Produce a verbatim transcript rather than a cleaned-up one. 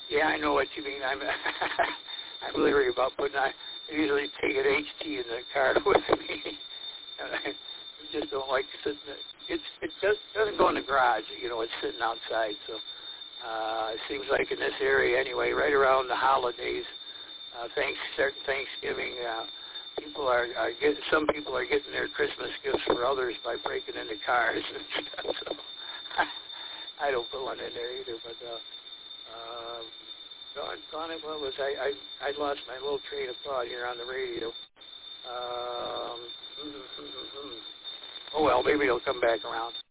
Yeah, I know what you mean. I'm I'm leery about putting. I usually take an H T in the car with me. And I just don't like sitting. It's it just doesn't go in the garage. You know, it's sitting outside. So uh, it seems like in this area anyway, right around the holidays, uh, thanks certain Thanksgiving, uh, people are, are getting. Some people are getting their Christmas gifts for others by breaking into cars and stuff. So I don't put one in there either. But uh, uh, on it, what was I, I? I lost my little train of thought here on the radio. Um, oh well, maybe it'll come back around.